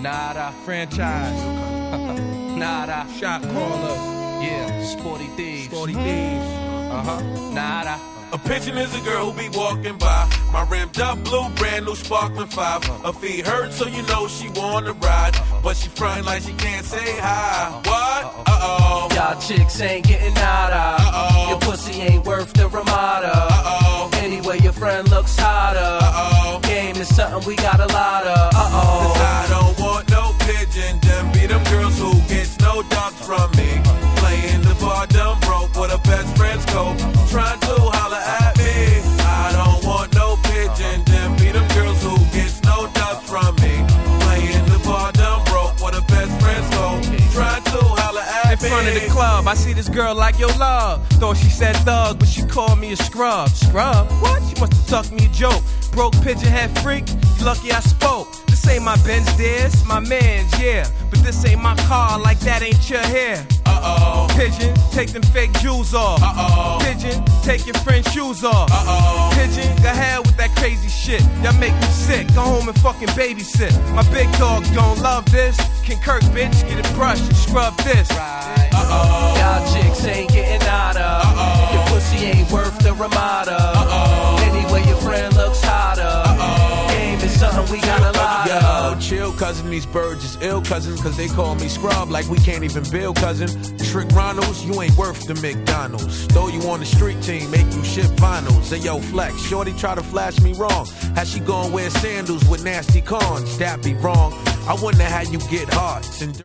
Nada. Franchise. Nada. Shot caller. Yeah, Sporty Thieves. Sporty Thieves. Nada. A pigeon is a girl who be walking by. My rimed up blue, brand new sparkling 5. Her feet hurt, so you know she wanna ride. But she frontin' like she can't say hi. What? Uh-oh. Y'all chicks ain't getting nada. Uh-oh. Your pussy ain't worth the Ramada. Uh-oh. Anyway, your friend looks hotter. Uh-oh. Game is something we got a lot of. Uh-oh. Cause I don't want no pigeon. Them be them girls who gets no ducks from me. Playing the bar dumb broke with her best friend's coat. Trying to holler at me. I don't want no pigeon. Them be them girls who gets no ducks from me. Playing the bar dumb broke with her best friend's coat. Trying to holler at me. In front of the club, I see this girl like yo love. Thought she said thug, but she called me a scrub. Scrub? What? She must have tucked me a joke. Broke pigeon head freak, you lucky I spoke. This ain't my Benz, this my man's, yeah. But this ain't my car, like that ain't your hair. Uh-oh. Pigeon, take them fake jewels off. Uh-oh. Pigeon, take your friend's shoes off. Uh-oh. Pigeon, go ahead with that crazy shit. Y'all make me sick, go home and fucking babysit. My big dog don't love this. Ken Kirk, bitch, get it brushed and scrub this. Right. Uh-oh. Y'all chicks ain't getting nada. Uh-oh. Your pussy ain't worth the Ramada. Uh-oh. Anyway, your friend looks hotter. Uh-oh. Game is something we got a lot Yo, of. chill, cousin. These birds is ill, cousin. Cause they call me scrub like we can't even build, cousin. Trick Ronalds, you ain't worth the McDonald's. Throw you on the street team, make you ship vinyls. Hey, yo, flex. Shorty try to flash me wrong. How she gon' wear sandals with nasty cons? That be wrong. I wonder how you get hearts and